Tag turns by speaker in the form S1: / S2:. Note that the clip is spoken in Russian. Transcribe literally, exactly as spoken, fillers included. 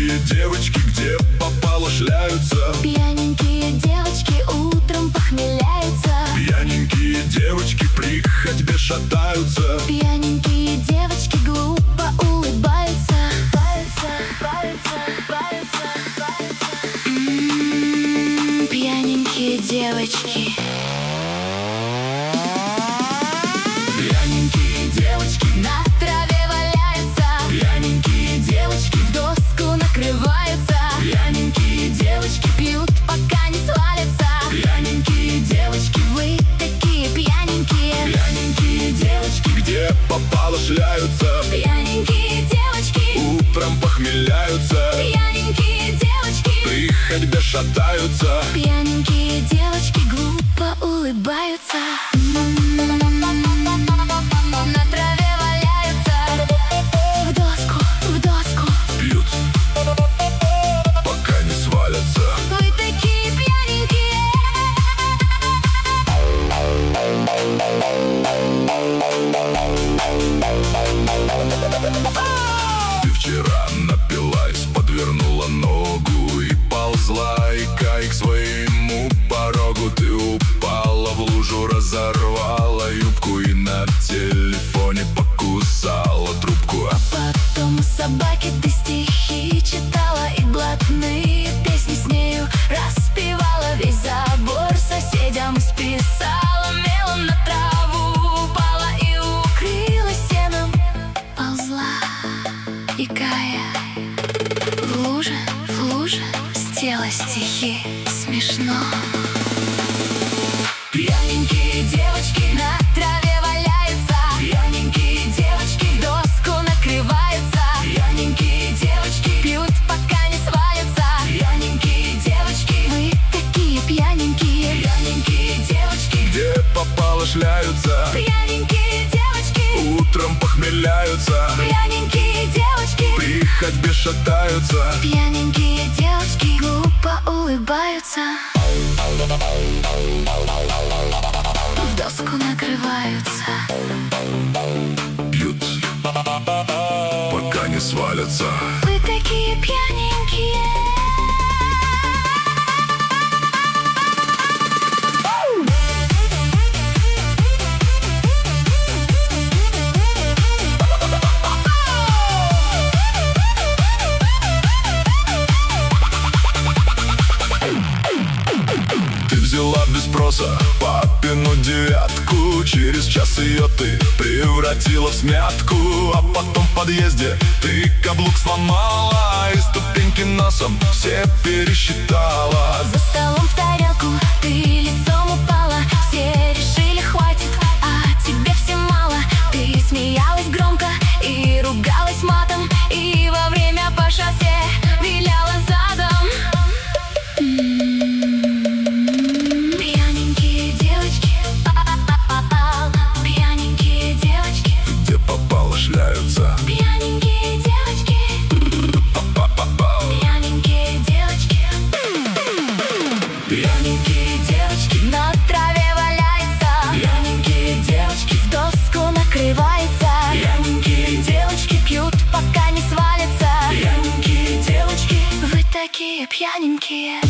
S1: Пьяненькие девочки где попало шляются.
S2: Пьяненькие девочки утром похмеляются.
S1: Пьяненькие девочки при ходьбе шатаются.
S2: Пьяненькие девочки глупо улыбаются. М-м-м, пьяненькие девочки.
S1: Пьяненькие девочки
S2: На траве валяются.
S1: Пьяненькие девочки
S2: В доску накрываются.
S1: Пьяненькие девочки
S2: Пьют, пока не свалятся.
S1: Пьяненькие девочки
S2: Вы такие пьяненькие.
S1: Пьяненькие девочки где попало шляются.
S2: Пьяненькие девочки
S1: Утром похмеляются.
S2: Пьяненькие девочки
S1: При ходьбе шатаются.
S2: Пьяненькие девочки глупо улыбаются. На траве валяются. В доску, в доску
S1: Пьют, пока не свалятся.
S2: Вы такие пьяненькие.
S1: Ты вчера напилась, подвернула ногу и ползла, икай к своему порогу. Ты упала в лужу, разорвала юбку и на телефоне покусала трубку.
S2: Потом у собаки ты стихи читала и блатные песни с нею распевала. Весь забор соседям списала. Мелом на траву упала и укрылась сеном. Ползла, икая в луже, в луже стела стихи. Смешно.
S1: Пьяненькие девочки
S2: На траве валяются.
S1: Пьяненькие девочки
S2: В доску накрываются.
S1: Пьяненькие девочки
S2: Пьют, пока не свалятся.
S1: Пьяненькие девочки
S2: Вы такие пьяненькие.
S1: Пьяненькие девочки где попало шляются.
S2: Пьяненькие девочки
S1: Утром похмеляются.
S2: Пьяненькие девочки
S1: При ходьбе шатаются.
S2: Пьяненькие девочки глупо улыбаются. В доску накрываются.
S1: Пьют, пока не свалятся.
S2: Вы такие пьяненькие.
S1: Ты взяла без спроса папину девятку. Через час ее ты превратила в смятку. А потом в подъезде ты каблук сломала и ступеньки носом все пересчитала.
S2: За столом в тарелку ты лицом упала. Все решили хватит, а тебе все мало. Ты смеялась громко и ругалась матом. И во время по шоссе виляла задом. Пьяненькие девочки, пьяненькие девочки,
S1: Где попало шляются.
S2: пьяненькие девочки, пьяненькие девочки.
S1: Пьяненькие девочки
S2: На траве валяется.
S1: Пьяненькие девочки
S2: В доску накрывается.
S1: Пьяненькие девочки
S2: Пьют, пока не свалятся.
S1: Пьяненькие девочки
S2: Вы такие пьяненькие.